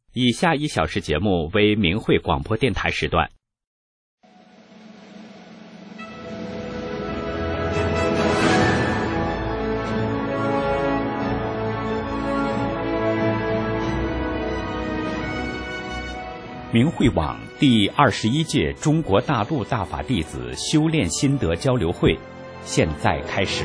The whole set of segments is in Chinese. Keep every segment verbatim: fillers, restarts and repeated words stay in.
以下一小时节目为明慧广播电台时段。明慧网第二十一届中国大陆大法弟子修炼心得交流会现在开始。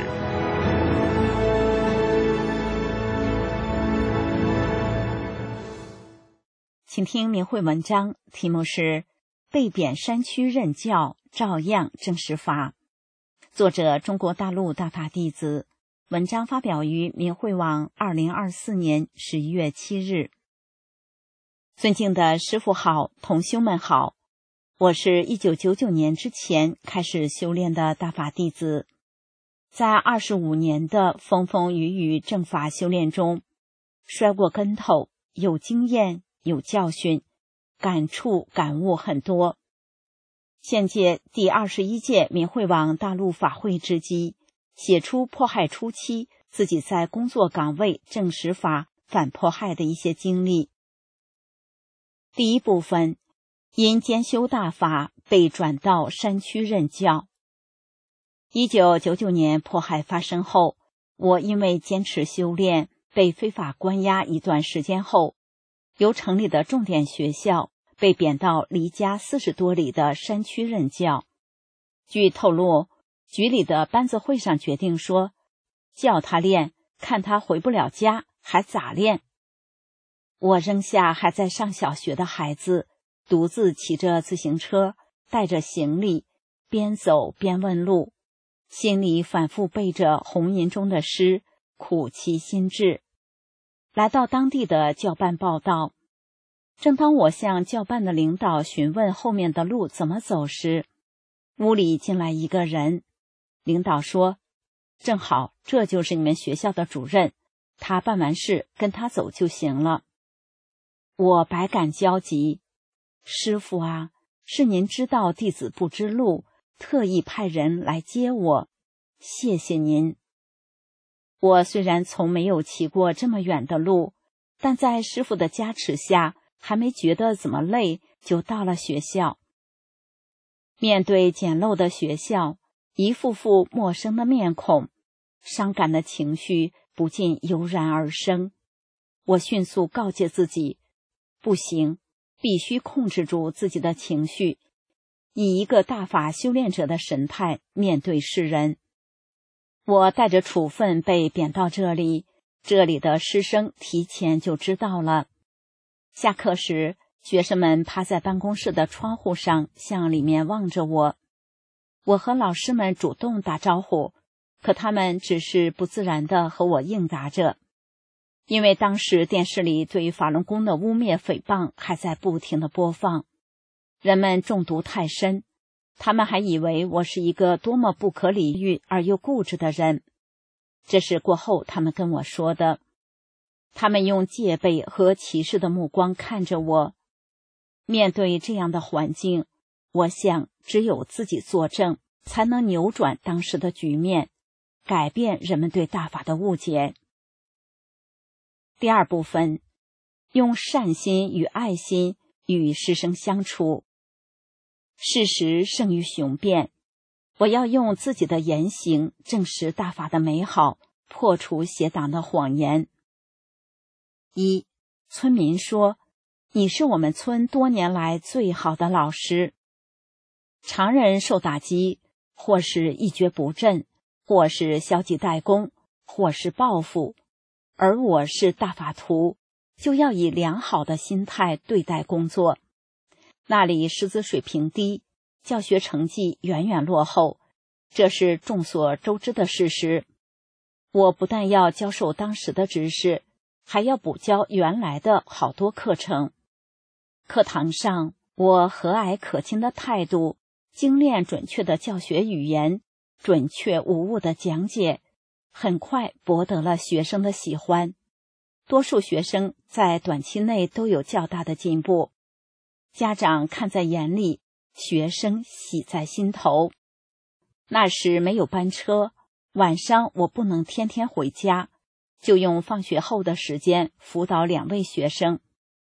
请听明慧文章，题目是被贬山区任教，照样证实法。作者中国大陆大法弟子，文章发表于明慧网二零二四年十一月七日。尊敬的师父好，同修们好，我是一九九九年之前开始修炼的大法弟子，在二十五年的风风雨雨正法修炼中，摔过跟头，有经验，有教训，感触感悟很多。现届第二十一届明慧网大陆法会之机，写出迫害初期自己在工作岗位证实法反迫害的一些经历。第一部分，因兼修大法被转到山区任教。一九九九年迫害发生后，我因为坚持修炼被非法关押一段时间后，由城里的重点学校被贬到离家四十多里的山区任教。据透露，局里的班子会上决定说，叫他练，看他回不了家，还咋练？我扔下还在上小学的孩子，独自骑着自行车，带着行李，边走边问路，心里反复背着红吟中的诗，苦其心志。来到当地的教办报道，正当我向教办的领导询问后面的路怎么走时，屋里进来一个人。领导说，正好这就是你们学校的主任，他办完事跟他走就行了。我百感交集，师父啊，是您知道弟子不知路，特意派人来接我，谢谢您。我虽然从没有骑过这么远的路，但在师父的加持下，还没觉得怎么累，就到了学校。面对简陋的学校，一副副陌生的面孔，伤感的情绪不禁油然而生。我迅速告诫自己，不行，必须控制住自己的情绪，以一个大法修炼者的神态面对世人。我带着处分被贬到这里，这里的师生提前就知道了。下课时，学生们趴在办公室的窗户上向里面望着我。我和老师们主动打招呼，可他们只是不自然地和我应答着。因为当时电视里对法轮功的污蔑诽谤还在不停地播放，人们中毒太深，他们还以为我是一个多么不可理喻而又固执的人。这是过后他们跟我说的。他们用戒备和歧视的目光看着我。面对这样的环境，我想只有自己作证，才能扭转当时的局面，改变人们对大法的误解。第二部分，用善心与爱心与师生相处。事实胜于雄辩，我要用自己的言行证实大法的美好，破除邪党的谎言。一，村民说，你是我们村多年来最好的老师。常人受打击，或是一蹶不振，或是消极怠工，或是报复，而我是大法徒，就要以良好的心态对待工作。那里师资水平低，教学成绩远远落后，这是众所周知的事实。我不但要教授当时的知识，还要补教原来的好多课程。课堂上，我和蔼可亲的态度，精炼准确的教学语言，准确无误的讲解，很快博得了学生的喜欢。多数学生在短期内都有较大的进步，家长看在眼里，学生喜在心头。那时没有班车，晚上我不能天天回家，就用放学后的时间辅导两位学生。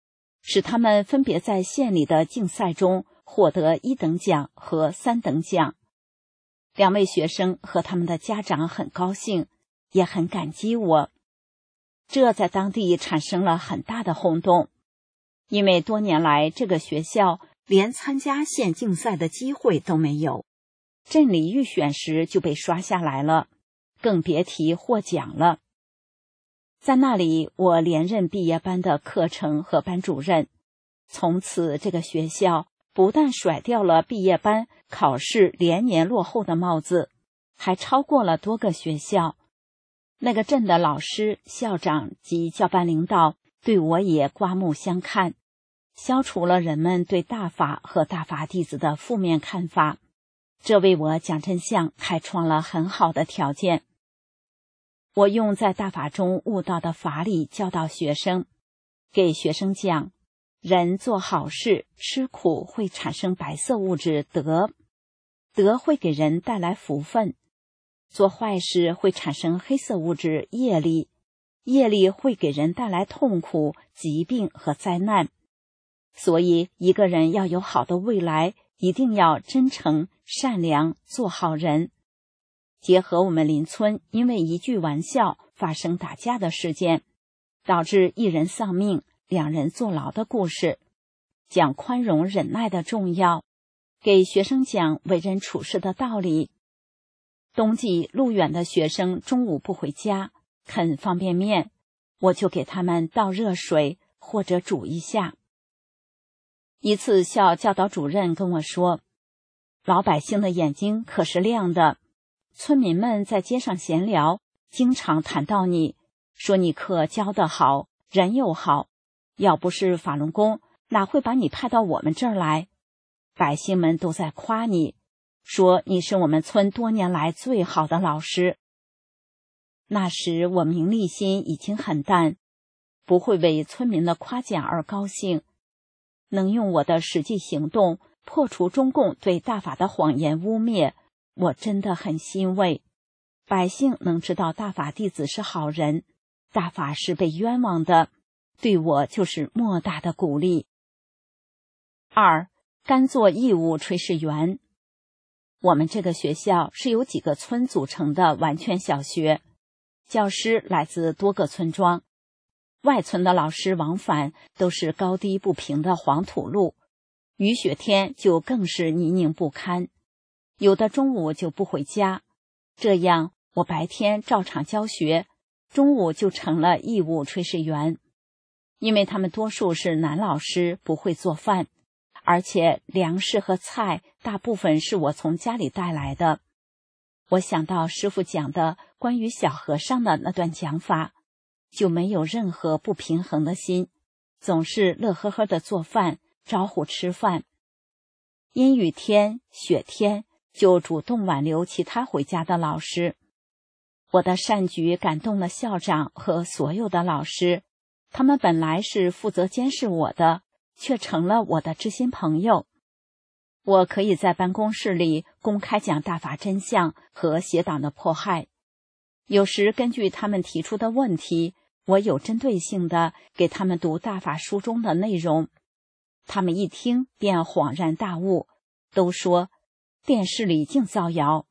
使他们分别在县里的竞赛中获得一等奖和三等奖。两位学生和他们的家长很高兴，也很感激我。这在当地产生了很大的轰动，因为多年来这个学校连参加县竞赛的机会都没有，镇里预选时就被刷下来了，更别提获奖了。在那里，我连任毕业班的课程和班主任。从此，这个学校不但甩掉了毕业班考试连年落后的帽子，还超过了多个学校。那个镇的老师、校长及教班领导对我也刮目相看，消除了人们对大法和大法弟子的负面看法，这为我讲真相开创了很好的条件。我用在大法中悟到的法理教导学生，给学生讲，人做好事吃苦会产生白色物质德，德会给人带来福分；做坏事会产生黑色物质业力，业力会给人带来痛苦、疾病和灾难。所以一个人要有好的未来，一定要真诚、善良，做好人。结合我们邻村因为一句玩笑发生打架的事件，导致一人丧命，两人坐牢的故事，讲宽容忍耐的重要，给学生讲为人处事的道理。冬季路远的学生中午不回家，啃方便面，我就给他们倒热水或者煮一下。一次校教导主任跟我说，老百姓的眼睛可是亮的，村民们在街上闲聊，经常谈到你，说你课教得好，人又好，要不是法轮功，哪会把你派到我们这儿来？百姓们都在夸你，说你是我们村多年来最好的老师。那时我名利心已经很淡，不会为村民的夸奖而高兴，能用我的实际行动破除中共对大法的谎言污蔑，我真的很欣慰。百姓能知道大法弟子是好人，大法是被冤枉的，对我就是莫大的鼓励。二，甘做义务炊事员。我们这个学校是由几个村组成的完全小学，教师来自多个村庄，外村的老师往返都是高低不平的黄土路，雨雪天就更是泥泞不堪，有的中午就不回家。这样我白天照常教学，中午就成了义务炊事员。因为他们多数是男老师，不会做饭，而且粮食和菜大部分是我从家里带来的。我想到师父讲的关于小和尚的那段讲法，就没有任何不平衡的心，总是乐呵呵的做饭，招呼吃饭。阴雨天、雪天，就主动挽留其他回家的老师。我的善举感动了校长和所有的老师，他们本来是负责监视我的，却成了我的知心朋友。我可以在办公室里公开讲大法真相和邪党的迫害，有时根据他们提出的问题，我有针对性的给他们读大法书中的内容，他们一听便恍然大悟，都说电视里净造谣。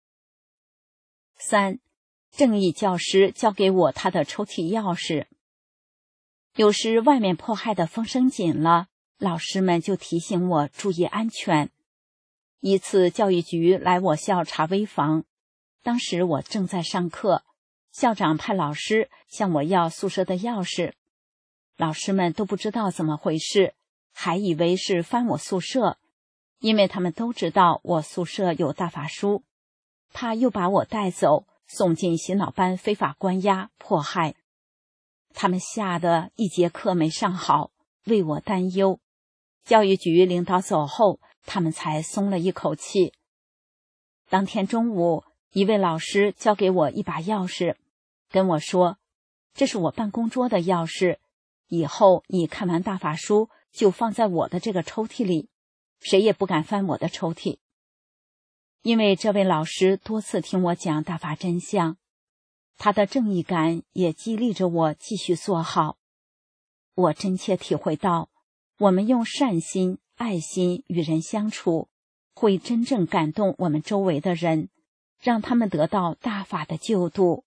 三，正义教师交给我他的抽屉钥匙。有时外面迫害的风声紧了，老师们就提醒我注意安全。一次教育局来我校查危房，当时我正在上课，校长派老师向我要宿舍的钥匙，老师们都不知道怎么回事，还以为是翻我宿舍，因为他们都知道我宿舍有大法书，怕又把我带走送进洗脑班非法关押迫害。他们吓得一节课没上好，为我担忧。教育局领导走后，他们才松了一口气。当天中午，一位老师交给我一把钥匙，跟我说，这是我办公桌的钥匙，以后你看完大法书就放在我的这个抽屉里，谁也不敢翻我的抽屉。因为这位老师多次听我讲大法真相，他的正义感也激励着我继续做好。我真切体会到， 我们用善心、爱心与人相处，会真正感动我们周围的人，让他们得到大法的救度。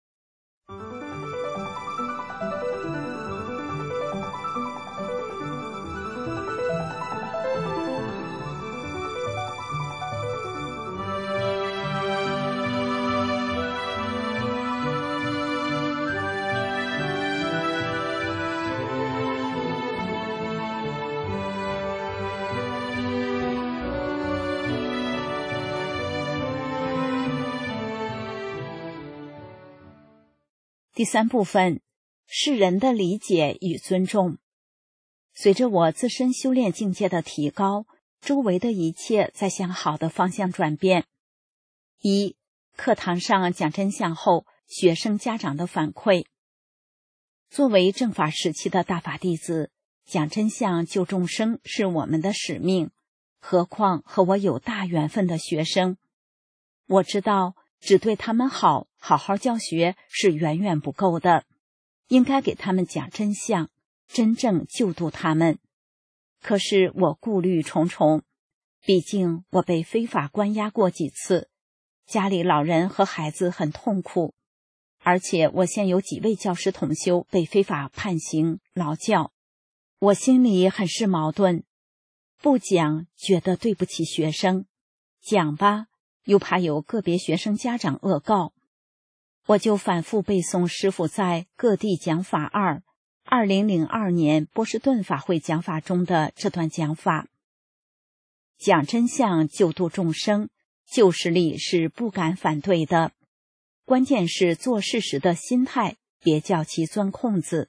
第三部分，世人的理解与尊重。随着我自身修炼境界的提高，周围的一切在向好的方向转变。一、课堂上讲真相后，学生家长的反馈。作为正法时期的大法弟子，讲真相救众生是我们的使命，何况和我有大缘分的学生。我知道只对他们好，好好教学是远远不够的，应该给他们讲真相，真正救度他们。可是我顾虑重重，毕竟我被非法关押过几次，家里老人和孩子很痛苦，而且我现有几位教师同修被非法判刑劳教，我心里很是矛盾，不讲觉得对不起学生，讲吧又怕有个别学生家长恶告，我就反复背诵师父在各地讲法二二零零二年波士顿法会讲法中的这段讲法。讲真相救度众生，旧势力是不敢反对的，关键是做事时的心态，别叫其钻空子。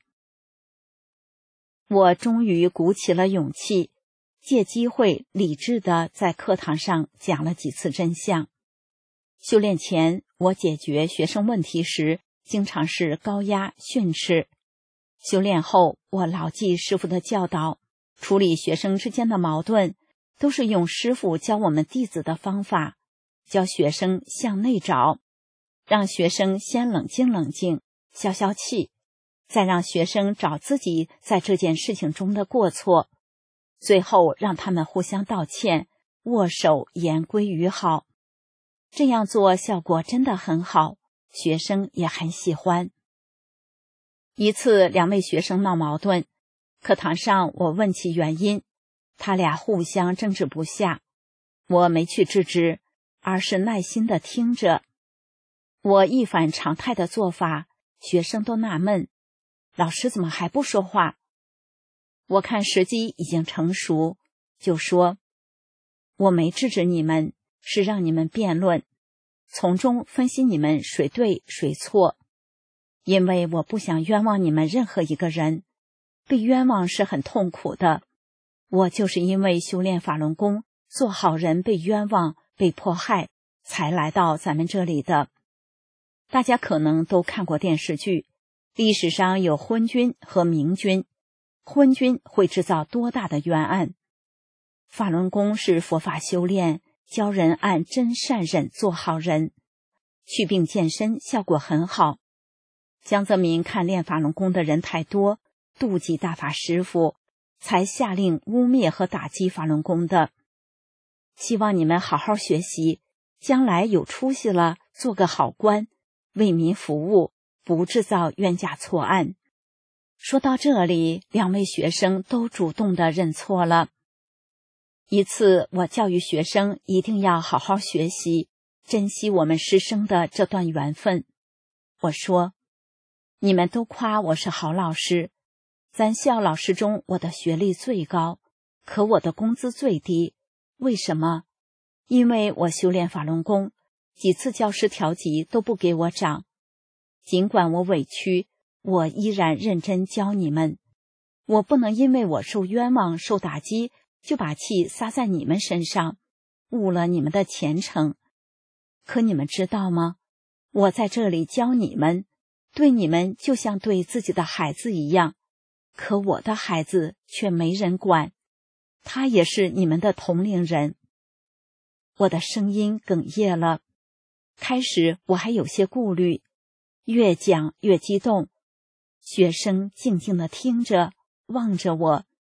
我终于鼓起了勇气，借机会理智地在课堂上讲了几次真相。修炼前，我解决学生问题时，经常是高压训斥。修炼后，我牢记师父的教导，处理学生之间的矛盾，都是用师父教我们弟子的方法，教学生向内找，让学生先冷静冷静，消消气，再让学生找自己在这件事情中的过错，最后让他们互相道歉，握手言归于好。这样做效果真的很好，学生也很喜欢。一次两位学生闹矛盾，课堂上我问其原因，他俩互相争执不下，我没去制止，而是耐心地听着。我一反常态的做法，学生都纳闷，老师怎么还不说话？我看时机已经成熟，就说，我没制止你们，是让你们辩论，从中分析你们谁对谁错，因为我不想冤枉你们任何一个人，被冤枉是很痛苦的。我就是因为修炼法轮功，做好人被冤枉、被迫害，才来到咱们这里的。大家可能都看过电视剧，历史上有昏君和明君，昏君会制造多大的冤案。法轮功是佛法修炼，教人按真善忍做好人，祛病健身效果很好。江泽民看练法轮功的人太多，妒忌大法师父，才下令污蔑和打击法轮功的。希望你们好好学习，将来有出息了，做个好官，为民服务，不制造冤假错案。说到这里，两位学生都主动地认错了。一次，我教育学生一定要好好学习，珍惜我们师生的这段缘分。我说，你们都夸我是好老师，咱校老师中我的学历最高，可我的工资最低。为什么？因为我修炼法轮功，几次教师调级都不给我涨。尽管我委屈，我依然认真教你们。我不能因为我受冤枉、受打击，就把气撒在你们身上，误了你们的前程。可你们知道吗？我在这里教你们，对你们就像对自己的孩子一样，可我的孩子却没人管，他也是你们的同龄人。我的声音哽咽了，开始我还有些顾虑，越讲越激动。学生静静地听着，望着我，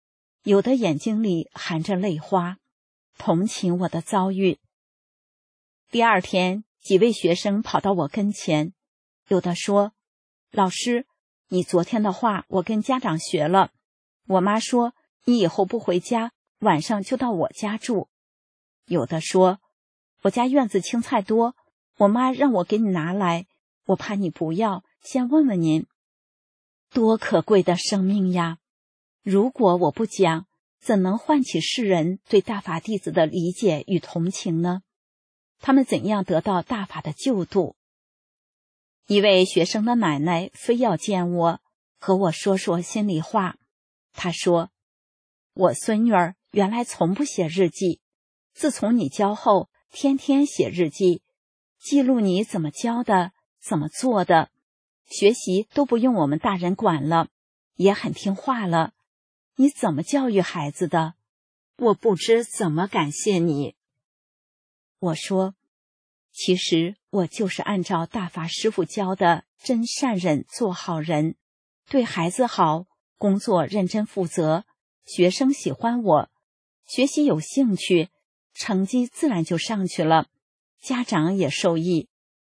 有的眼睛里含着泪花，同情我的遭遇。第二天，几位学生跑到我跟前，有的说：“老师，你昨天的话我跟家长学了，我妈说你以后不回家，晚上就到我家住。”有的说：“我家院子青菜多，我妈让我给你拿来，我怕你不要，先问问您。”多可贵的生命呀！如果我不讲，怎能唤起世人对大法弟子的理解与同情呢？他们怎样得到大法的救度？一位学生的奶奶非要见我，和我说说心里话。她说：“我孙女儿原来从不写日记，自从你教后，天天写日记，记录你怎么教的，怎么做的，学习都不用我们大人管了，也很听话了。你怎么教育孩子的？我不知怎么感谢你。”我说：“其实我就是按照大法师父教的真善忍做好人，对孩子好，工作认真负责，学生喜欢我，学习有兴趣，成绩自然就上去了，家长也受益。”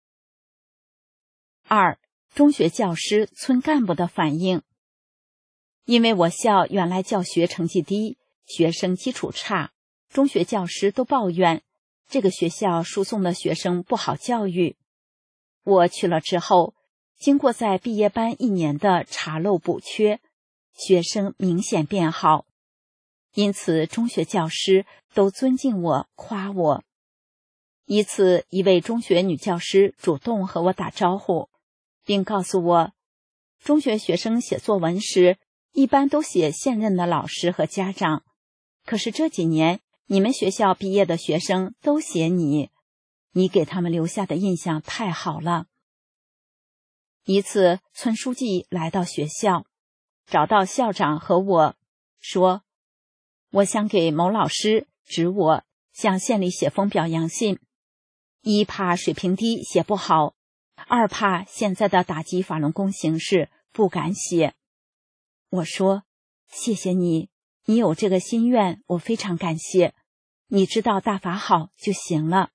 二、中学教师、村干部的反应。因为我校原来教学成绩低，学生基础差，中学教师都抱怨这个学校输送的学生不好教育。我去了之后，经过在毕业班一年的查漏补缺，学生明显变好，因此中学教师都尊敬我，夸我。一次，一位中学女教师主动和我打招呼，并告诉我，中学学生写作文时一般都写现任的老师和家长，可是这几年你们学校毕业的学生都写你，你给他们留下的印象太好了。一次，村书记来到学校，找到校长和我，说：“我想给某老师指我向县里写封表扬信，一怕水平低写不好，二怕现在的打击法轮功形势不敢写。”我说：“谢谢你，你有这个心愿，我非常感谢。你知道大法好就行了。”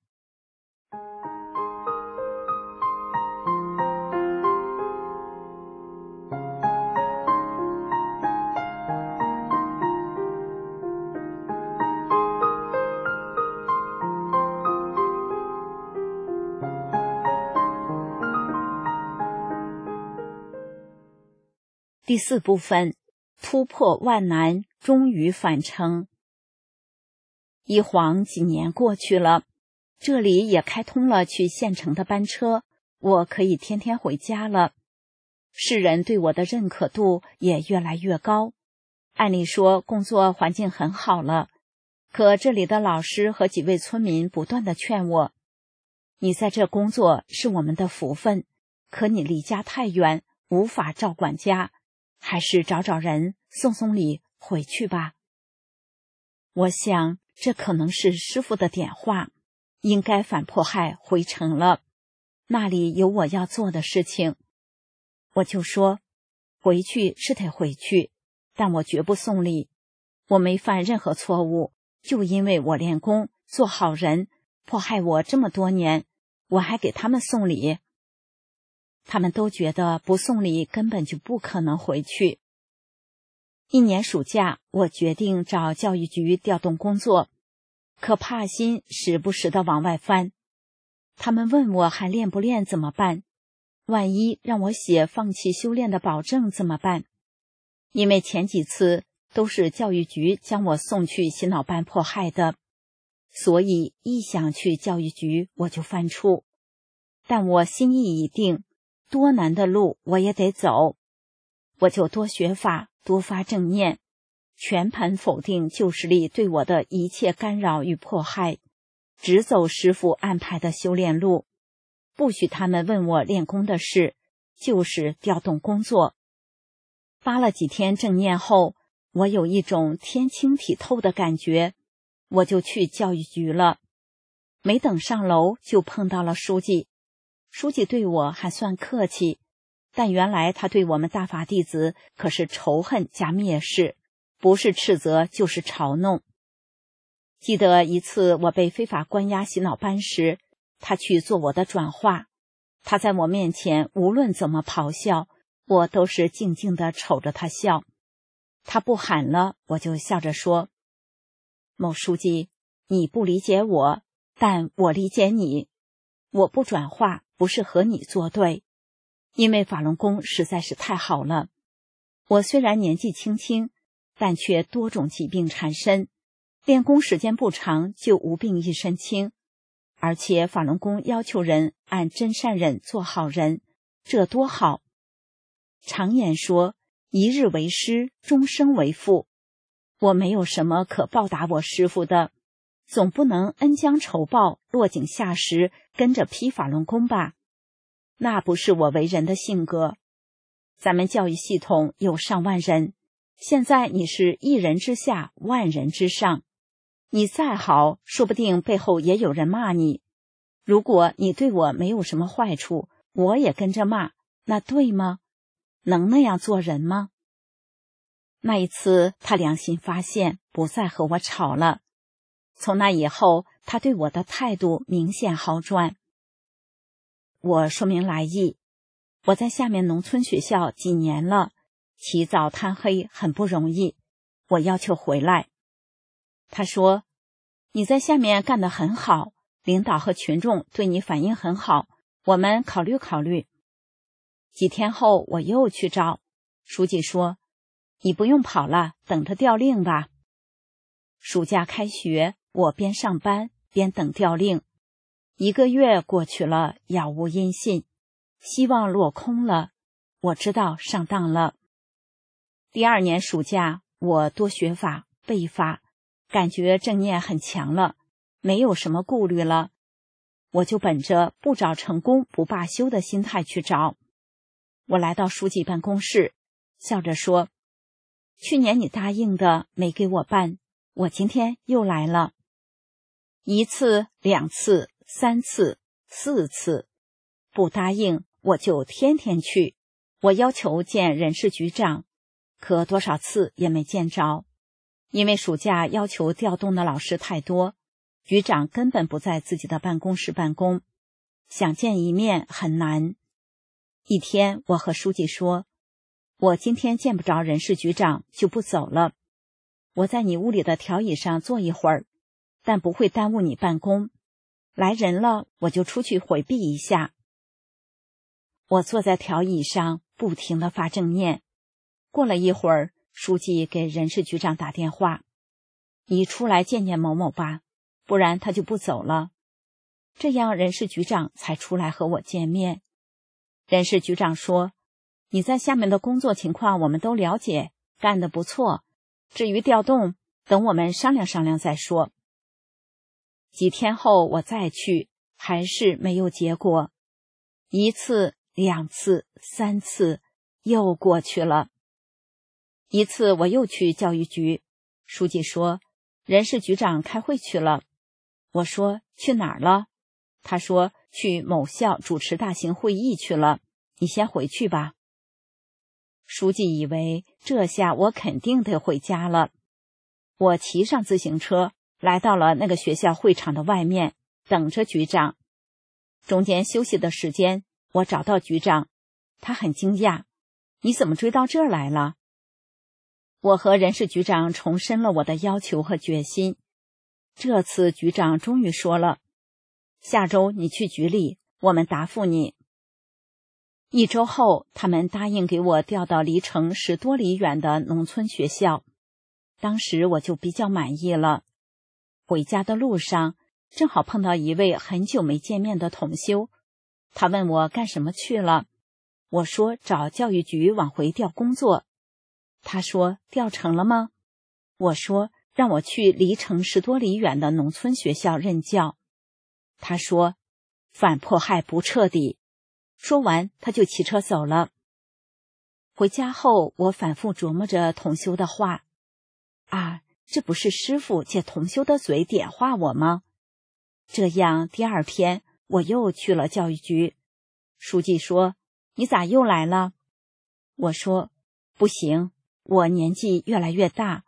第四部分，突破万难，终于返程。一晃几年过去了，这里也开通了去县城的班车，我可以天天回家了。世人对我的认可度也越来越高。按理说工作环境很好了，可这里的老师和几位村民不断地劝我：“你在这工作是我们的福分，可你离家太远，无法照管家。还是找找人送送礼回去吧。”我想这可能是师父的点化，应该反迫害回城了，那里有我要做的事情。我就说，回去是得回去，但我绝不送礼。我没犯任何错误，就因为我练功做好人，迫害我这么多年，我还给他们送礼。他们都觉得不送礼根本就不可能回去。一年暑假，我决定找教育局调动工作，可怕心时不时地往外翻。他们问我还练不练怎么办？万一让我写放弃修炼的保证怎么办？因为前几次都是教育局将我送去洗脑班迫害的，所以一想去教育局我就犯怵。但我心意已定，多难的路我也得走，我就多学法，多发正念，全盘否定旧势力对我的一切干扰与迫害，只走师父安排的修炼路，不许他们问我练功的事，就是调动工作。发了几天正念后，我有一种天清体透的感觉，我就去教育局了。没等上楼就碰到了书记，书记对我还算客气，但原来他对我们大法弟子可是仇恨加蔑视， 不是斥责就是嘲弄。记得一次我被非法关押洗脑班时，他去做我的转化，他在我面前无论怎么咆哮，我都是静静地瞅着他笑。他不喊了，我就笑着说：某书记，你不理解我，但我理解你。我不转化不是和你作对，因为法轮功实在是太好了。我虽然年纪轻轻，但却多种疾病缠身，练功时间不长就无病一身轻。而且法轮功要求人按真善忍做好人，这多好。常言说，一日为师，终生为父。我没有什么可报答我师父的，总不能恩将仇报，落井下石，跟着批法轮功吧？那不是我为人的性格。咱们教育系统有上万人，现在你是一人之下，万人之上。你再好，说不定背后也有人骂你。如果你对我没有什么坏处，我也跟着骂，那对吗？能那样做人吗？那一次，他良心发现，不再和我吵了。从那以后，他对我的态度明显好转。我说明来意，我在下面农村学校几年了，起早贪黑很不容易，我要求回来。他说，你在下面干得很好，领导和群众对你反应很好，我们考虑考虑。几天后我又去找书记，说你不用跑了，等着调令吧。暑假开学，我边上班边等调令，一个月过去了，杳无音信，希望落空了，我知道上当了。第二年暑假，我多学法背法，感觉正念很强了，没有什么顾虑了，我就本着不找成功不罢休的心态去找。我来到书记办公室，笑着说，去年你答应的没给我办，我今天又来了。一次两次三次四次，不答应我就天天去。我要求见人事局长，可多少次也没见着。因为暑假要求调动的老师太多，局长根本不在自己的办公室办公，想见一面很难。一天我和书记说，我今天见不着人事局长就不走了，我在你屋里的条椅上坐一会儿，但不会耽误你办公，来人了我就出去回避一下。我坐在条椅上不停地发正念。过了一会儿，书记给人事局长打电话，你出来见见某某吧，不然他就不走了。这样人事局长才出来和我见面。人事局长说，你在下面的工作情况我们都了解，干得不错，至于调动，等我们商量商量再说。几天后我再去，还是没有结果。一次两次三次，又过去了。一次我又去教育局，书记说，人事局长开会去了。我说，去哪儿了？他说，去某校主持大型会议去了，你先回去吧。书记以为这下我肯定得回家了。我骑上自行车，来到了那个学校会场的外面，等着局长。中间休息的时间，我找到局长，他很惊讶，你怎么追到这儿来了？我和人事局长重申了我的要求和决心。这次局长终于说了，下周你去局里，我们答复你。一周后，他们答应给我调到离城十多里远的农村学校。当时我就比较满意了。回家的路上，正好碰到一位很久没见面的同修，他问我干什么去了。我说找教育局往回调工作。他说调成了吗？我说让我去离城十多里远的农村学校任教。他说反迫害不彻底。说完他就骑车走了。回家后我反复琢磨着同修的话，啊，这不是师父借同修的嘴点化我吗？这样第二天我又去了教育局。书记说，你咋又来了？我说不行，我年纪越来越大，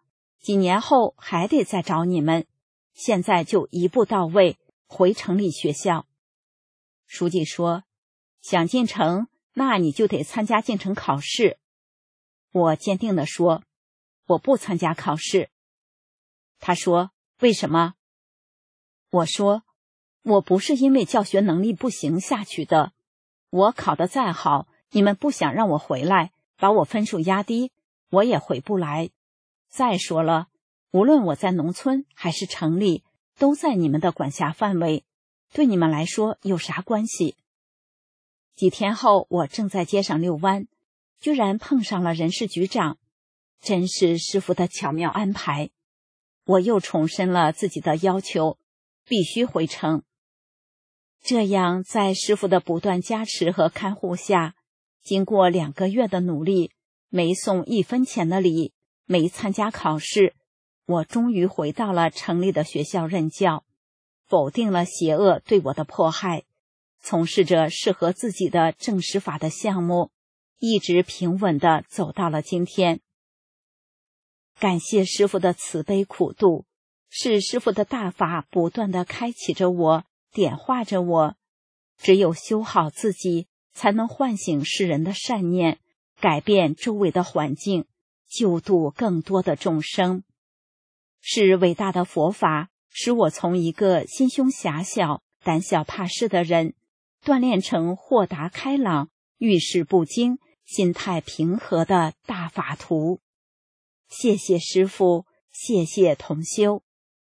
几年后还得再找你们，现在就一步到位，回城里学校。书记说，想进城，那你就得参加进城考试。我坚定地说，我不参加考试。他说，为什么？我说，我不是因为教学能力不行下去的，我考得再好，你们不想让我回来，把我分数压低，我也回不来。再说了，无论我在农村还是城里，都在你们的管辖范围，对你们来说有啥关系？几天后，我正在街上遛弯，居然碰上了人事局长，真是师傅的巧妙安排。我又重申了自己的要求，必须回城。这样，在师傅的不断加持和看护下，经过两个月的努力，没送一分钱的礼，没参加考试，我终于回到了城里的学校任教，否定了邪恶对我的迫害，从事着适合自己的正实法的项目，一直平稳地走到了今天。感谢师父的慈悲苦度，是师父的大法不断地开启着我，点化着我。只有修好自己，才能唤醒世人的善念，改变周围的环境，救度更多的众生。是伟大的佛法，使我从一个心胸狭小、胆小怕事的人，锻炼成豁达开朗、遇事不惊、心态平和的大法徒。谢谢师父，谢谢同修。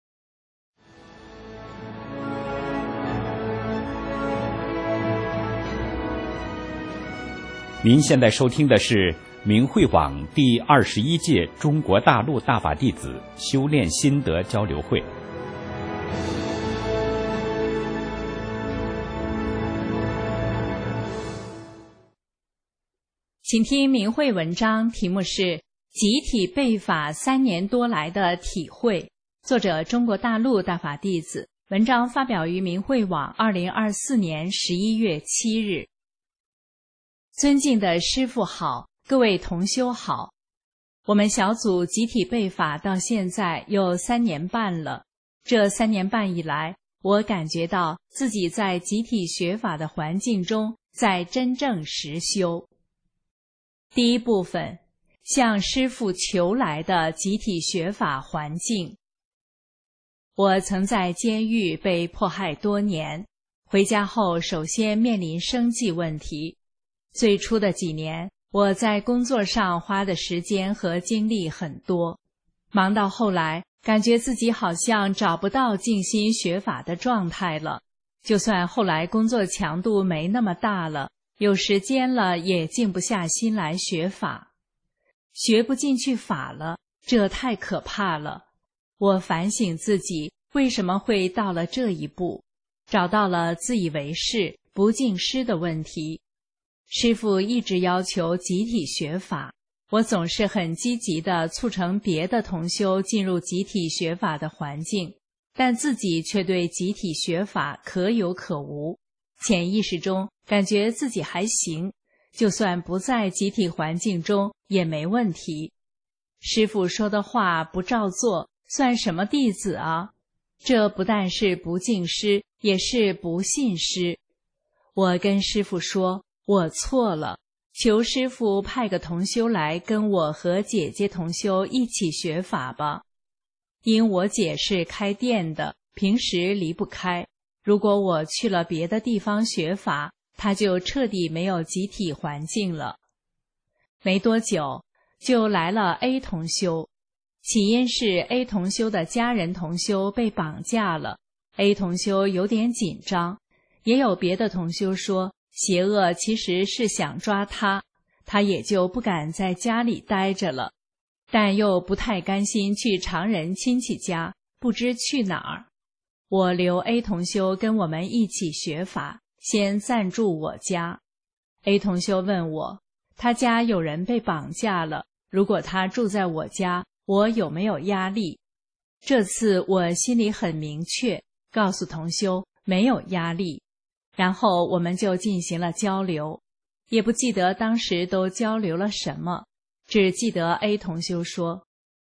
您现在收听的是明慧网第二十一届中国大陆大法弟子修炼心得交流会。 请听明慧文章，题目是集体背法三年多来的体会，作者中国大陆大法弟子，文章发表于明慧网二零二四年十一月七日。尊敬的师父好，各位同修好。我们小组集体背法到现在有三年半了，这三年半以来，我感觉到自己在集体学法的环境中在真正实修。第一部分，向师父求来的集体学法环境。我曾在监狱被迫害多年，回家后首先面临生计问题。最初的几年，我在工作上花的时间和精力很多，忙到后来，感觉自己好像找不到静心学法的状态了。就算后来工作强度没那么大了，有时间了也静不下心来学法。学不进去法了，这太可怕了。我反省自己为什么会到了这一步，找到了自以为是、不敬师的问题。师父一直要求集体学法，我总是很积极地促成别的同修进入集体学法的环境，但自己却对集体学法可有可无，潜意识中感觉自己还行，就算不在集体环境中也没问题。师父说的话不照做，算什么弟子啊？这不但是不敬师，也是不信师。我跟师父说，我错了，求师父派个同修来跟我和姐姐同修一起学法吧。因我姐是开店的，平时离不开，如果我去了别的地方学法，她就彻底没有集体环境了。没多久，就来了 A 同修，起因是 A 同修的家人同修被绑架了， A 同修有点紧张，也有别的同修说邪恶其实是想抓他，他也就不敢在家里待着了，但又不太甘心去常人亲戚家，不知去哪儿。我留 A 同修跟我们一起学法，先暂住我家。 A 同修问我，他家有人被绑架了，如果他住在我家，我有没有压力？这次我心里很明确，告诉同修没有压力。然后我们就进行了交流，也不记得当时都交流了什么，只记得 A 同修说，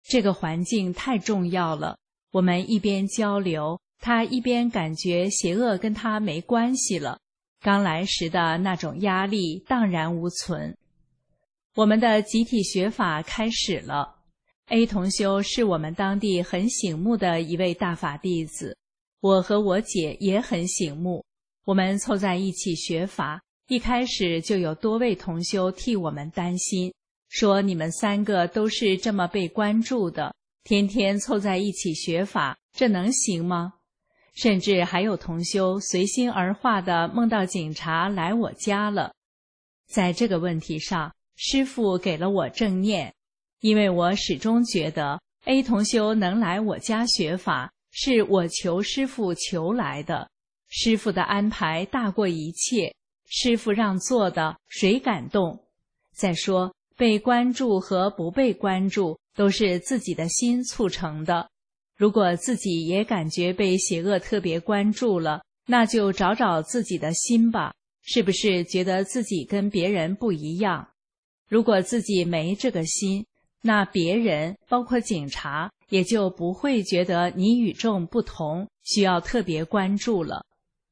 这个环境太重要了，我们一边交流，他一边感觉邪恶跟他没关系了，刚来时的那种压力荡然无存。我们的集体学法开始了。A 同修是我们当地很醒目的一位大法弟子，我和我姐也很醒目，我们凑在一起学法，一开始就有多位同修替我们担心，说你们三个都是这么被关注的，天天凑在一起学法，这能行吗？甚至还有同修随心而化地梦到警察来我家了。在这个问题上，师父给了我正念，因为我始终觉得 A 同修能来我家学法，是我求师父求来的，师父的安排大过一切，师父让做的，谁敢动？再说，被关注和不被关注都是自己的心促成的，如果自己也感觉被邪恶特别关注了，那就找找自己的心吧，是不是觉得自己跟别人不一样？如果自己没这个心，那别人包括警察也就不会觉得你与众不同，需要特别关注了。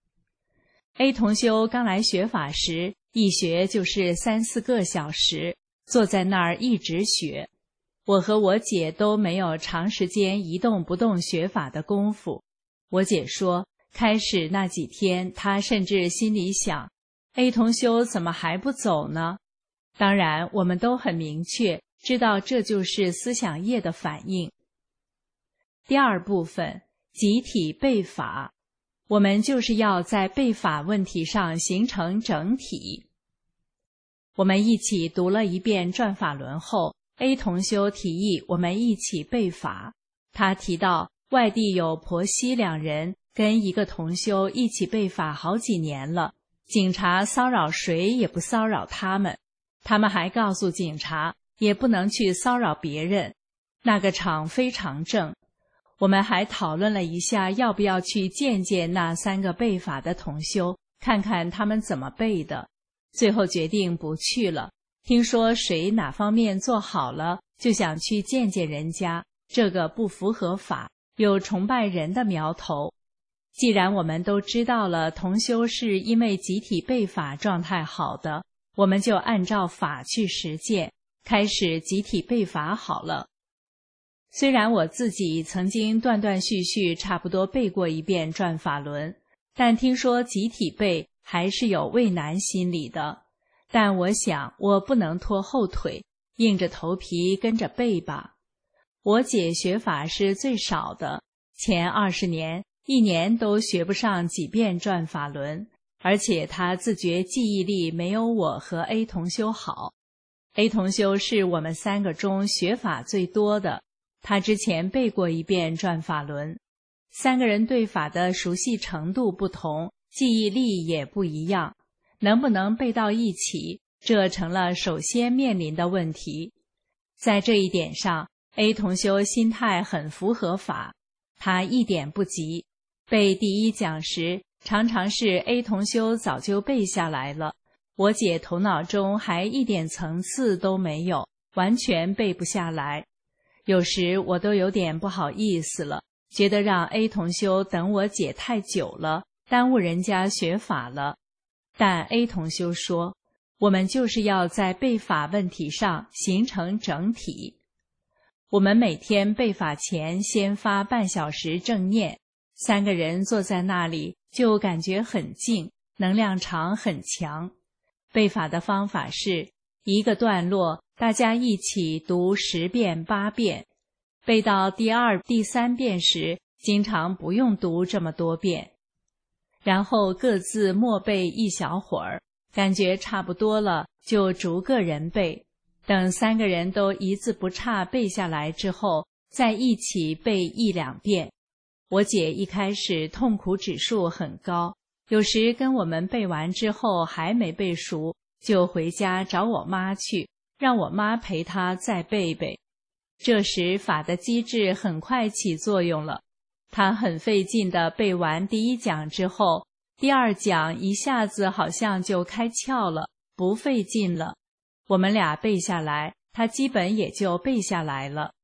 A 同修刚来学法时，一学就是三四个小时，坐在那儿一直学。我和我姐都没有长时间一动不动学法的功夫。我姐说，开始那几天她甚至心里想， A 同修怎么还不走呢？当然我们都很明确知道这就是思想业的反应。第二部分，集体背法，我们就是要在背法问题上形成整体。我们一起读了一遍转法轮后， A 同修提议我们一起背法。他提到外地有婆媳两人跟一个同修一起背法好几年了，警察骚扰谁也不骚扰他们，他们还告诉警察也不能去骚扰别人，那个场非常正。我们还讨论了一下要不要去见见那三个背法的同修，看看他们怎么背的，最后决定不去了。听说谁哪方面做好了，就想去见见人家，这个不符合法，有崇拜人的苗头。既然我们都知道了同修是因为集体背法状态好的，我们就按照法去实践，开始集体背法好了。虽然我自己曾经断断续续差不多背过一遍转法轮，但听说集体背还是有畏难心理的。但我想我不能拖后腿，硬着头皮跟着背吧。我姐学法是最少的，前二十年一年都学不上几遍转法轮，而且她自觉记忆力没有我和 A 同修好。A 同修是我们三个中学法最多的，他之前背过一遍转法轮。三个人对法的熟悉程度不同，记忆力也不一样，能不能背到一起，这成了首先面临的问题。在这一点上， A 同修心态很符合法，他一点不急。背第一讲时，常常是 A 同修早就背下来了，我姐头脑中还一点层次都没有，完全背不下来。有时我都有点不好意思了，觉得让 A 同修等我姐太久了，耽误人家学法了。但 A 同修说，我们就是要在背法问题上形成整体。我们每天背法前先发半小时正念，三个人坐在那里就感觉很静，能量场很强。背法的方法是一个段落大家一起读十遍八遍，背到第二第三遍时经常不用读这么多遍，然后各自默背一小会儿，感觉差不多了就逐个人背，等三个人都一字不差背下来之后，再一起背一两遍。我姐一开始痛苦指数很高，有时跟我们背完之后还没背熟，就回家找我妈去，让我妈陪她再背背。这时法的机制很快起作用了，她很费劲地背完第一讲之后，第二讲一下子好像就开窍了，不费劲了。我们俩背下来，她基本也就背下来了。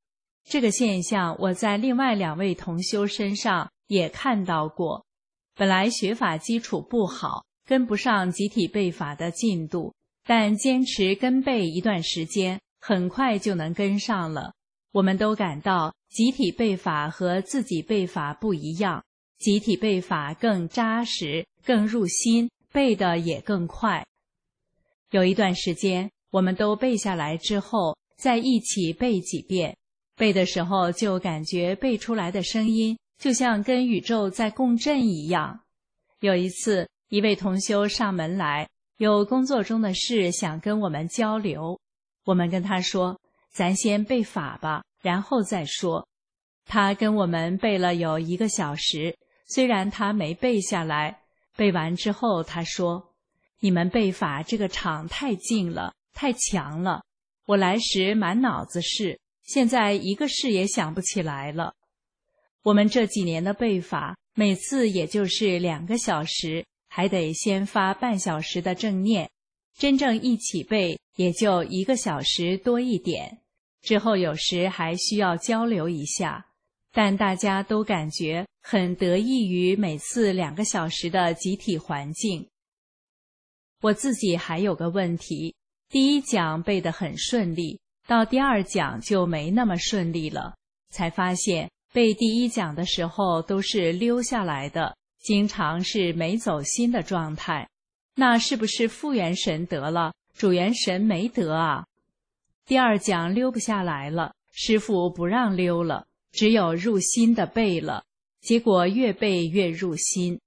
这个现象我在另外两位同修身上也看到过。本来学法基础不好，跟不上集体背法的进度，但坚持跟背一段时间，很快就能跟上了。我们都感到集体背法和自己背法不一样，集体背法更扎实，更入心，背得也更快。有一段时间，我们都背下来之后，再一起背几遍。背的时候就感觉背出来的声音就像跟宇宙在共振一样。有一次，一位同修上门来，有工作中的事想跟我们交流。我们跟他说，咱先背法吧，然后再说。他跟我们背了有一个小时，虽然他没背下来，背完之后他说，你们背法这个场太静了，太强了，我来时满脑子事，现在一个事也想不起来了。我们这几年的背法，每次也就是两个小时，还得先发半小时的正念，真正一起背也就一个小时多一点。之后有时还需要交流一下，但大家都感觉很得益于每次两个小时的集体环境。我自己还有个问题，第一讲背得很顺利，到第二讲就没那么顺利了，才发现背第一讲的时候都是溜下来的，经常是没走心的状态。那是不是副元神得了，主元神没得啊？第二讲溜不下来了，师父不让溜了，只有入心的背了，结果越背越入心。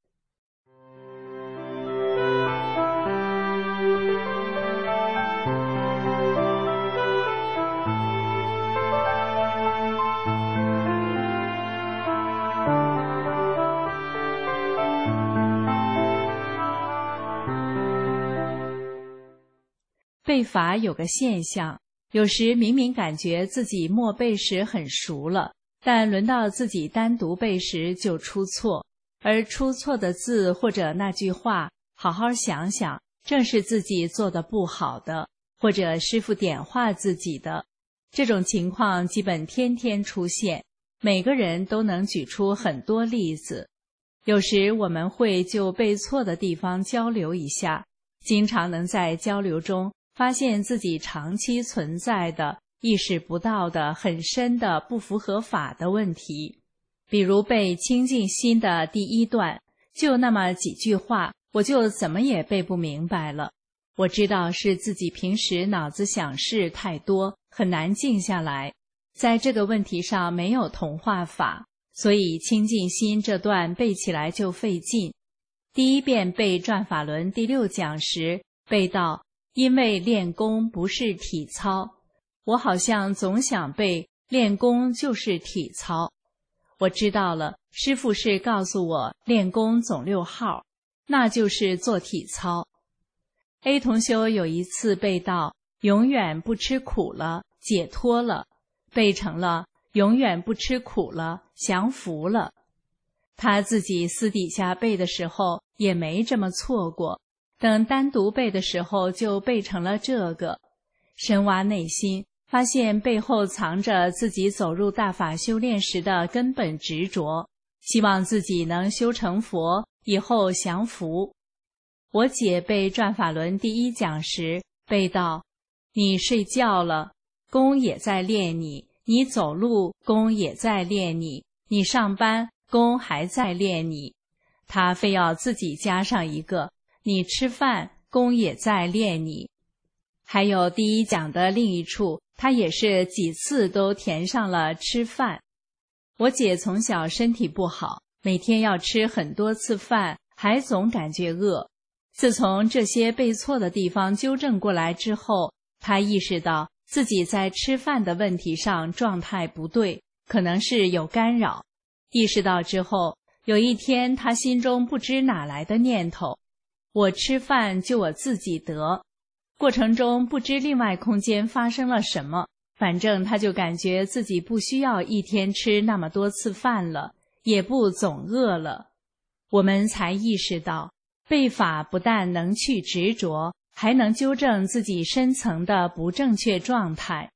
背法有个现象，有时明明感觉自己默背时很熟了，但轮到自己单独背时就出错，而出错的字或者那句话，好好想想，正是自己做的不好的，或者师父点化自己的。这种情况基本天天出现，每个人都能举出很多例子。有时我们会就背错的地方交流一下，经常能在交流中发现自己长期存在的、意识不到的很深的不符合法的问题。比如背清净心的第一段，就那么几句话，我就怎么也背不明白了。我知道是自己平时脑子想事太多，很难静下来，在这个问题上没有同化法，所以清净心这段背起来就费劲。第一遍背转法轮第六讲时，背到因为练功不是体操，我好像总想背练功就是体操。我知道了，师父是告诉我练功总六号，那就是做体操。A 同修有一次背到永远不吃苦了，解脱了，背成了永远不吃苦了，降伏了。他自己私底下背的时候也没这么错过，等单独背的时候就背成了这个。深挖内心，发现背后藏着自己走入大法修炼时的根本执着，希望自己能修成佛，以后降伏。我姐背转法轮第一讲时，背到你睡觉了，功也在练你；你走路，功也在练你；你上班，功还在练你。他非要自己加上一个你吃饭，功也在练你。还有第一讲的另一处，他也是几次都填上了吃饭。我姐从小身体不好，每天要吃很多次饭，还总感觉饿。自从这些背错的地方纠正过来之后，她意识到自己在吃饭的问题上状态不对，可能是有干扰。意识到之后，有一天她心中不知哪来的念头，我吃饭就我自己得。过程中不知另外空间发生了什么，反正她就感觉自己不需要一天吃那么多次饭了，也不总饿了。我们才意识到，背法不但能去执着，还能纠正自己深层的不正确状态。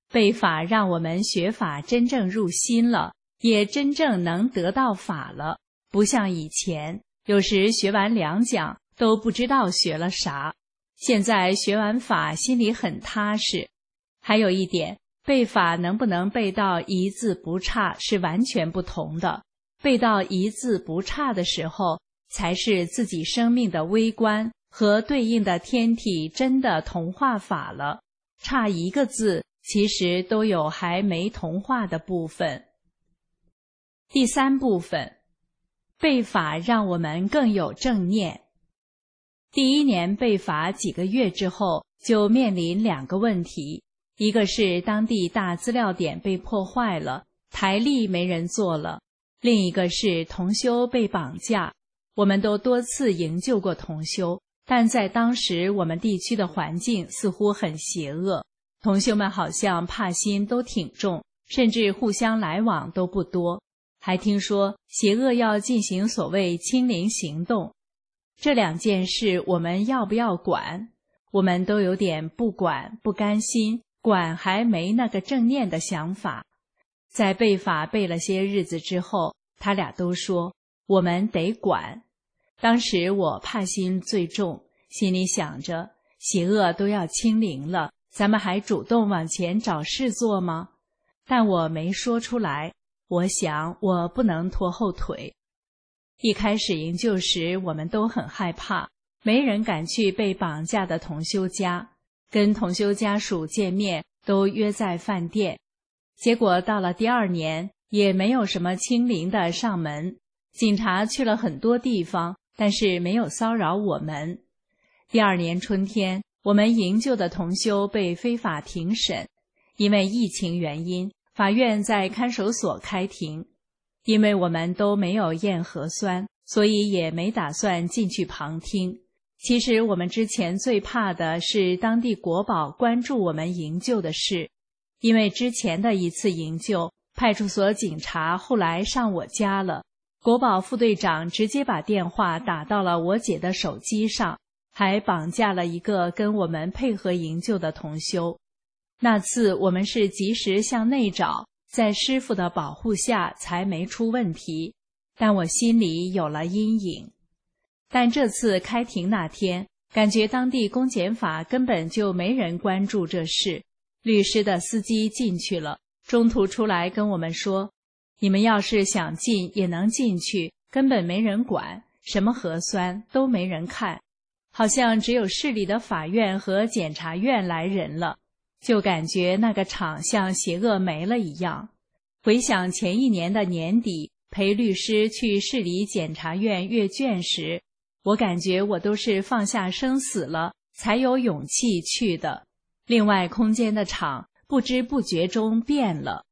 背法让我们学法真正入心了，也真正能得到法了，不像以前，有时学完两讲都不知道学了啥。现在学完法心里很踏实。还有一点，背法能不能背到一字不差是完全不同的。背到一字不差的时候，才是自己生命的微观和对应的天体真的同化法了。差一个字，其实都有还没同化的部分。第三部分，背法让我们更有正念。第一年背法几个月之后，就面临两个问题，一个是当地大资料点被破坏了，台历没人做了，另一个是同修被绑架。我们都多次营救过同修，但在当时我们地区的环境似乎很邪恶，同修们好像怕心都挺重，甚至互相来往都不多，还听说邪恶要进行所谓清零行动。这两件事我们要不要管？我们都有点不管不甘心，管还没那个正念的想法。在背法背了些日子之后，他俩都说我们得管。当时我怕心最重，心里想着邪恶都要清零了，咱们还主动往前找事做吗？但我没说出来，我想我不能拖后腿。一开始营救时，我们都很害怕，没人敢去被绑架的同修家，跟同修家属见面都约在饭店。结果到了第二年，也没有什么清零的上门，警察去了很多地方，但是没有骚扰我们。第二年春天，我们营救的同修被非法庭审，因为疫情原因，法院在看守所开庭。因为我们都没有验核酸，所以也没打算进去旁听。其实我们之前最怕的是当地国保关注我们营救的事，因为之前的一次营救，派出所警察后来上我家了，国保副队长直接把电话打到了我姐的手机上，还绑架了一个跟我们配合营救的同修。那次我们是及时向内找，在师父的保护下才没出问题，但我心里有了阴影。但这次开庭那天，感觉当地公检法根本就没人关注这事。律师的司机进去了，中途出来跟我们说，你们要是想进也能进去，根本没人管，什么核酸都没人看，好像只有市里的法院和检察院来人了。就感觉那个场像邪恶没了一样。回想前一年的年底陪律师去市里检察院阅卷时，我感觉我都是放下生死了才有勇气去的。另外空间的场不知不觉中变了。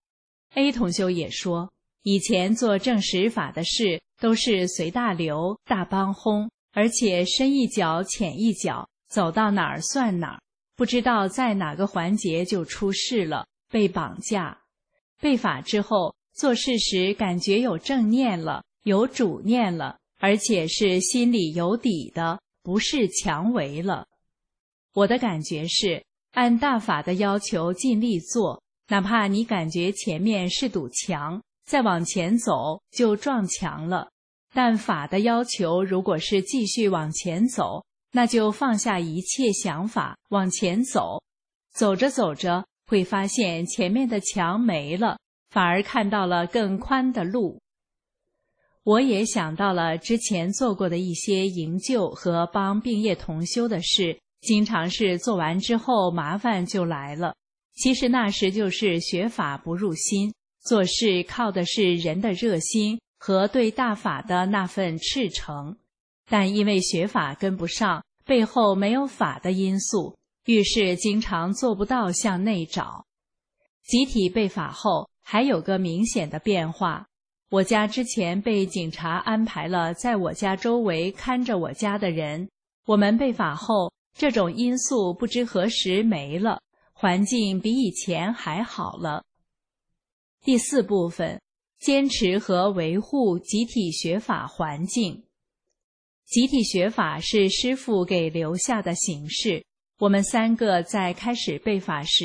A 同修也说，以前做正实法的事都是随大流大帮轰，而且深一脚浅一脚，走到哪儿算哪儿，不知道在哪个环节就出事了，被绑架。背法之后，做事时感觉有正念了，有主念了，而且是心里有底的，不是强为了。我的感觉是，按大法的要求尽力做，哪怕你感觉前面是堵墙，再往前走就撞墙了。但法的要求如果是继续往前走，那就放下一切想法，往前走。走着走着，会发现前面的墙没了，反而看到了更宽的路。我也想到了之前做过的一些营救和帮病业同修的事，经常是做完之后麻烦就来了。其实那时就是学法不入心，做事靠的是人的热心和对大法的那份赤诚。但因为学法跟不上，背后没有法的因素，遇事经常做不到向内找。集体背法后还有个明显的变化，我家之前被警察安排了在我家周围看着我家的人，我们背法后这种因素不知何时没了，环境比以前还好了。第四部分，坚持和维护集体学法环境。集体学法是师父给留下的形式，我们三个在开始背法时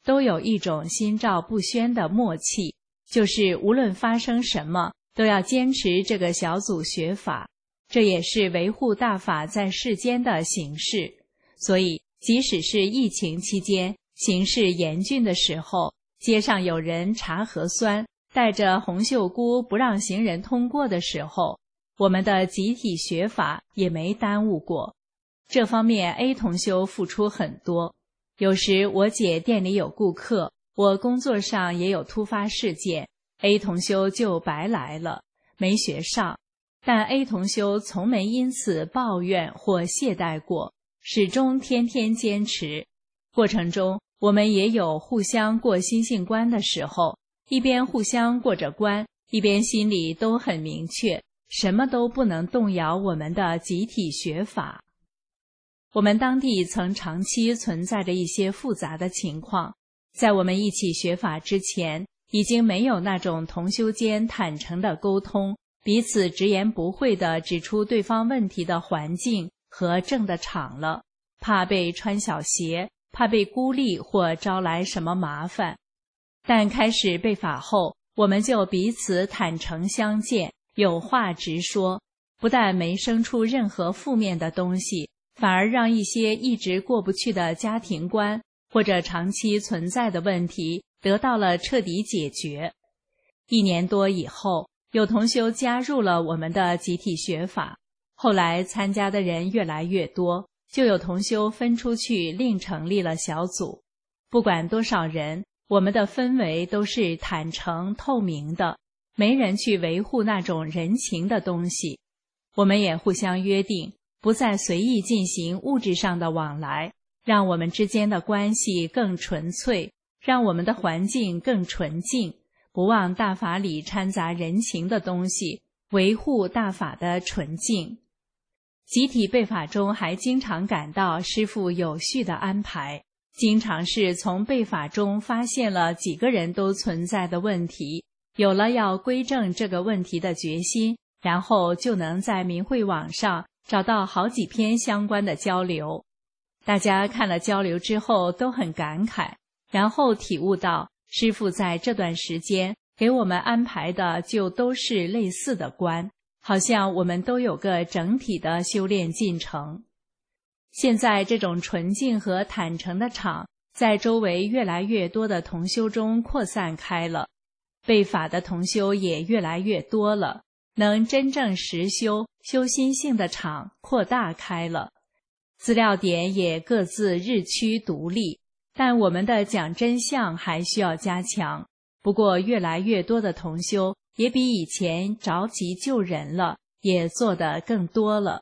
都有一种心照不宣的默契，就是无论发生什么，都要坚持这个小组学法，这也是维护大法在世间的形式。所以即使是疫情期间形势严峻的时候，街上有人查核酸，带着红袖箍不让行人通过的时候，我们的集体学法也没耽误过。这方面 A 同修付出很多。有时我姐店里有顾客，我工作上也有突发事件， A 同修就白来了，没学上。但 A 同修从没因此抱怨或懈怠过，始终天天坚持。过程中我们也有互相过心性关的时候，一边互相过着关，一边心里都很明确，什么都不能动摇我们的集体学法。我们当地曾长期存在着一些复杂的情况，在我们一起学法之前，已经没有那种同修间坦诚的沟通，彼此直言不讳地指出对方问题的环境和正的场了，怕被穿小鞋，怕被孤立或招来什么麻烦。但开始被法后，我们就彼此坦诚相见，有话直说，不但没生出任何负面的东西，反而让一些一直过不去的家庭观或者长期存在的问题得到了彻底解决。一年多以后，有同修加入了我们的集体学法，后来参加的人越来越多，就有同修分出去另成立了小组。不管多少人，我们的氛围都是坦诚透明的，没人去维护那种人情的东西。我们也互相约定，不再随意进行物质上的往来，让我们之间的关系更纯粹，让我们的环境更纯净，不忘大法里掺杂人情的东西，维护大法的纯净。集体备法中还经常感到师父有序的安排，经常是从备法中发现了几个人都存在的问题，有了要归正这个问题的决心，然后就能在明慧网上找到好几篇相关的交流。大家看了交流之后都很感慨，然后体悟到师父在这段时间给我们安排的就都是类似的观，好像我们都有个整体的修炼进程。现在这种纯净和坦诚的场在周围越来越多的同修中扩散开了，备法的同修也越来越多了，能真正实修修心性的场扩大开了。资料点也各自日趋独立，但我们的讲真相还需要加强。不过越来越多的同修也比以前着急救人了，也做得更多了。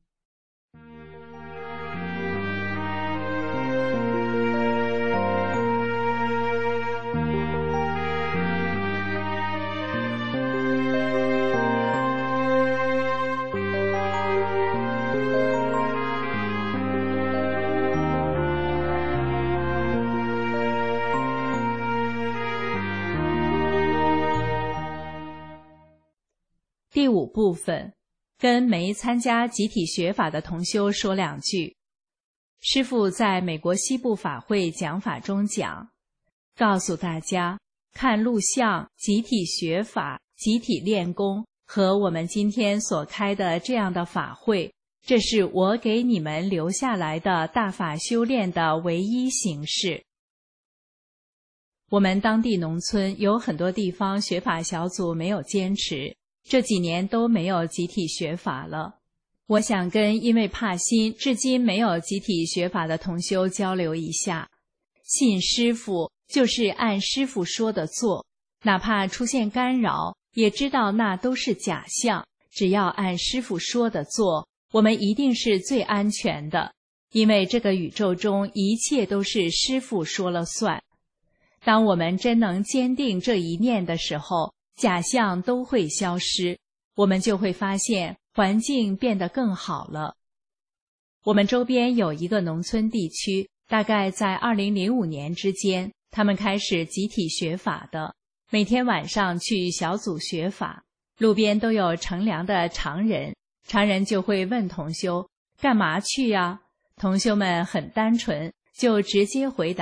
第五部分，跟没参加集体学法的同修说两句。师父在美国西部法会讲法中讲，告诉大家，看录像、集体学法、集体练功和我们今天所开的这样的法会，这是我给你们留下来的大法修炼的唯一形式。我们当地农村有很多地方学法小组没有坚持，这几年都没有集体学法了。我想跟因为怕心至今没有集体学法的同修交流一下。信师父就是按师父说的做，哪怕出现干扰，也知道那都是假象，只要按师父说的做，我们一定是最安全的，因为这个宇宙中一切都是师父说了算。当我们真能坚定这一念的时候，假象都会消失，我们就会发现环境变得更好了。我们周边有一个农村地区，大概在二零零五年之间，他们开始集体学法的，每天晚上去小组学法，路边都有乘凉的常人，常人就会问同修干嘛去呀？同修们很单纯，就直接回答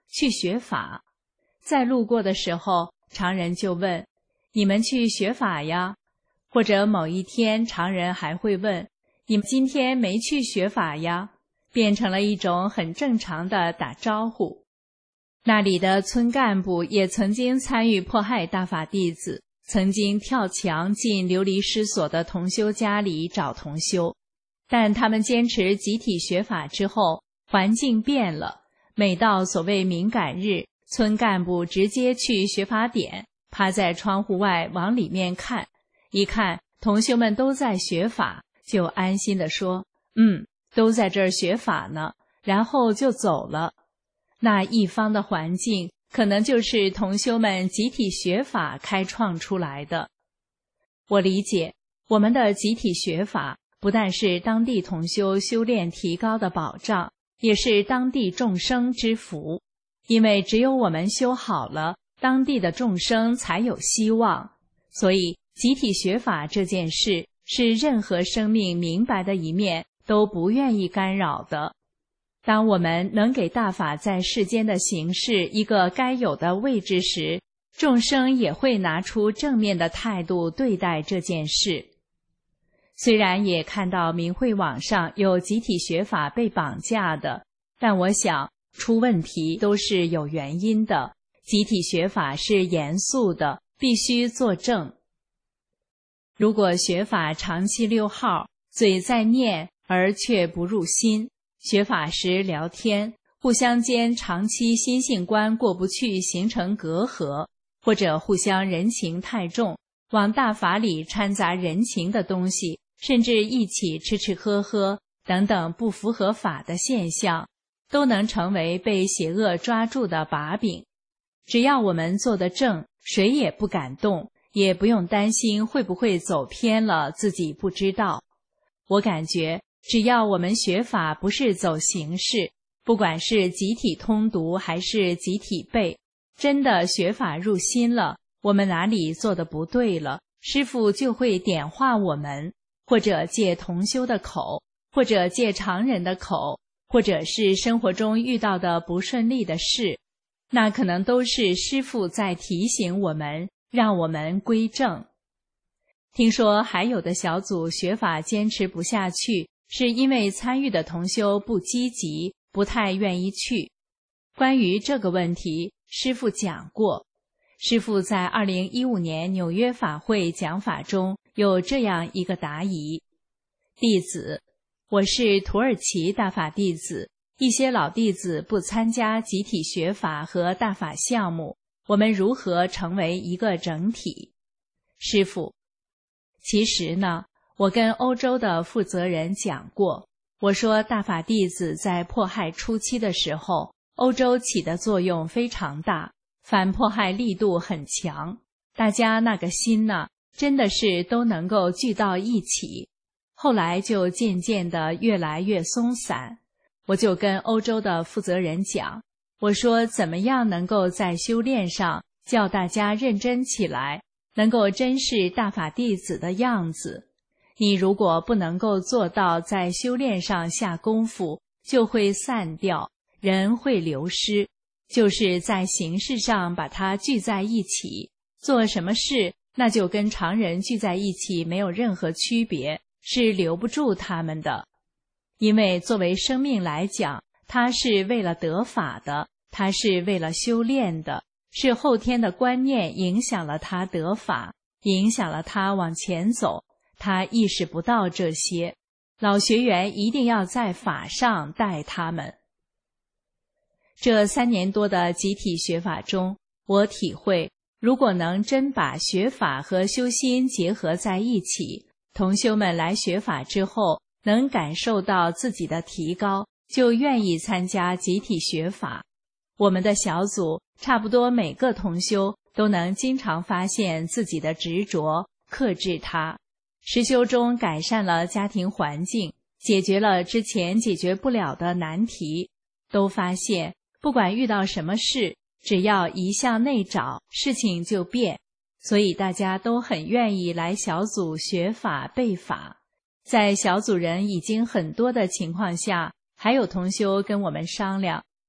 去学法。在路过的时候，常人就问：你们去学法呀？或者某一天，常人还会问：你们今天没去学法呀？变成了一种很正常的打招呼。那里的村干部也曾经参与迫害大法弟子，曾经跳墙进流离失所的同修家里找同修，但他们坚持集体学法之后，环境变了，每到所谓敏感日，村干部直接去学法点，趴在窗户外往里面看，一看同修们都在学法，就安心地说：嗯，都在这儿学法呢，然后就走了。那一方的环境可能就是同修们集体学法开创出来的。我理解，我们的集体学法不但是当地同修修炼提高的保障，也是当地众生之福，因为只有我们修好了，当地的众生才有希望。所以集体学法这件事是任何生命明白的一面都不愿意干扰的。当我们能给大法在世间的形式一个该有的位置时，众生也会拿出正面的态度对待这件事。虽然也看到明慧网上有集体学法被绑架的，但我想出问题都是有原因的，集体学法是严肃的，必须作证。如果学法长期溜号，嘴在念而却不入心，学法时聊天，互相间长期心性观过不去，形成隔阂，或者互相人情太重，往大法里掺杂人情的东西，甚至一起吃吃喝喝等等不符合法的现象，都能成为被邪恶抓住的把柄。只要我们做得正，谁也不敢动，也不用担心会不会走偏了，自己不知道。我感觉只要我们学法不是走形式，不管是集体通读还是集体背，真的学法入心了，我们哪里做得不对了，师父就会点化我们，或者借同修的口，或者借常人的口，或者是生活中遇到的不顺利的事，那可能都是师父在提醒我们，让我们归正。听说还有的小组学法坚持不下去，是因为参与的同修不积极，不太愿意去。关于这个问题，师父讲过。师父在二零一五年纽约法会讲法中有这样一个答疑：弟子，我是土耳其大法弟子，一些老弟子不参加集体学法和大法项目，我们如何成为一个整体？师父，其实呢，我跟欧洲的负责人讲过，我说大法弟子在迫害初期的时候，欧洲起的作用非常大，反迫害力度很强，大家那个心呢，真的是都能够聚到一起。后来就渐渐的越来越松散，我就跟欧洲的负责人讲，我说怎么样能够在修炼上叫大家认真起来，能够真是大法弟子的样子。你如果不能够做到在修炼上下功夫，就会散掉，人会流失，就是在形式上把它聚在一起，做什么事那就跟常人聚在一起没有任何区别，是留不住他们的。因为作为生命来讲，它是为了得法的，它是为了修炼的，是后天的观念影响了他得法，影响了他往前走，他意识不到这些，老学员一定要在法上带他们。这三年多的集体学法中，我体会，如果能真把学法和修心结合在一起，同修们来学法之后，能感受到自己的提高，就愿意参加集体学法。我们的小组差不多每个同修都能经常发现自己的执着，克制它。实修中改善了家庭环境，解决了之前解决不了的难题，都发现不管遇到什么事，只要一向内找，事情就变。所以大家都很愿意来小组学法背法。在小组人已经很多的情况下，还有同修跟我们商量，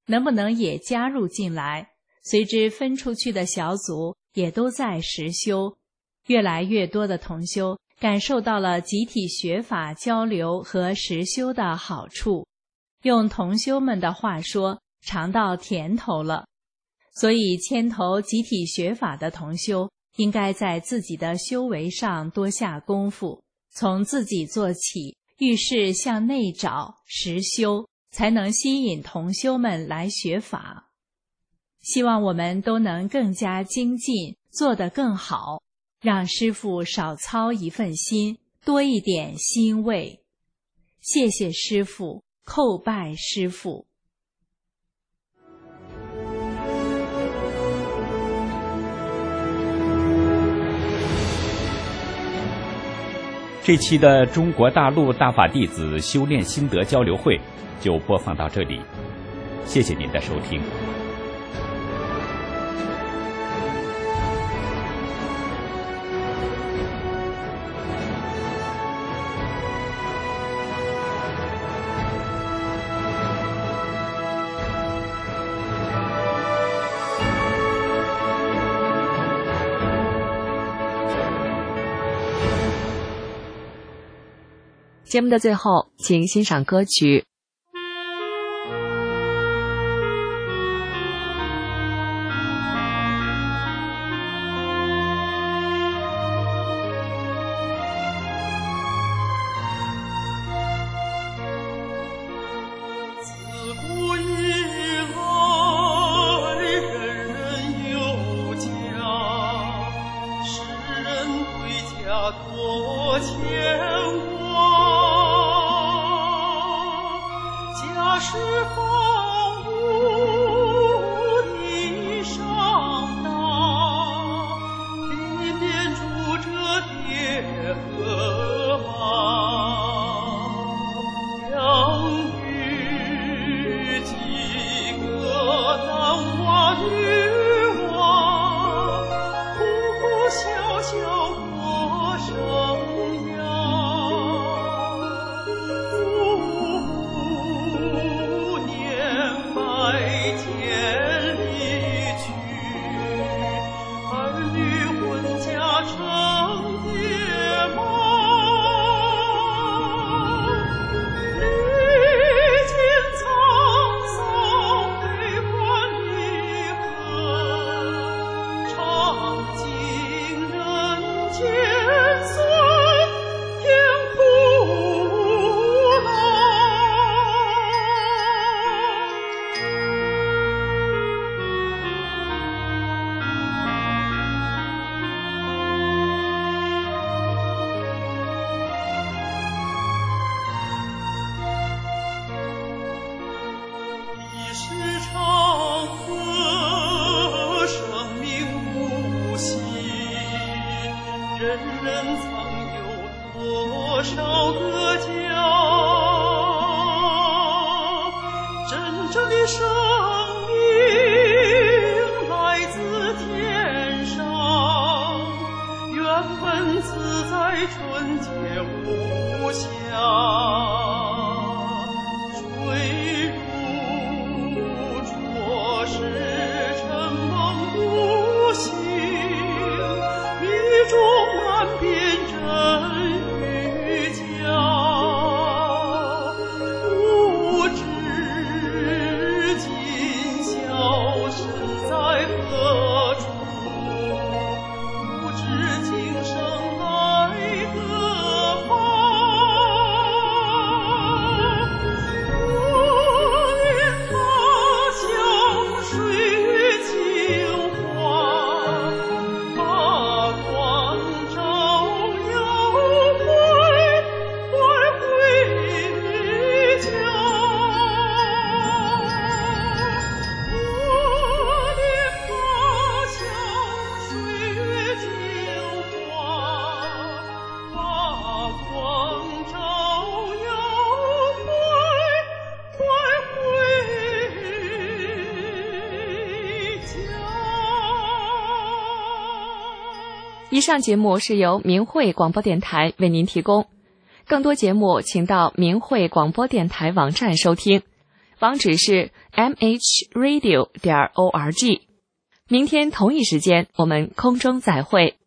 能不能也加入进来？随之分出去的小组也都在实修，越来越多的同修感受到了集体学法交流和实修的好处，用同修们的话说，尝到甜头了。所以牵头集体学法的同修应该在自己的修为上多下功夫，从自己做起，遇事向内找，实修，才能吸引同修们来学法。希望我们都能更加精进，做得更好，让师父少操一份心，多一点欣慰。谢谢师父，叩拜师父。 这期的中国大陆大法弟子修炼心得交流会就播放到这里，谢谢您的收听。 节目的最后，请欣赏歌曲。以上节目是由明慧广播电台为您提供，更多节目请到明慧广播电台网站收听。 网址是 m h radio 点 org。明天同一时间我们空中再会。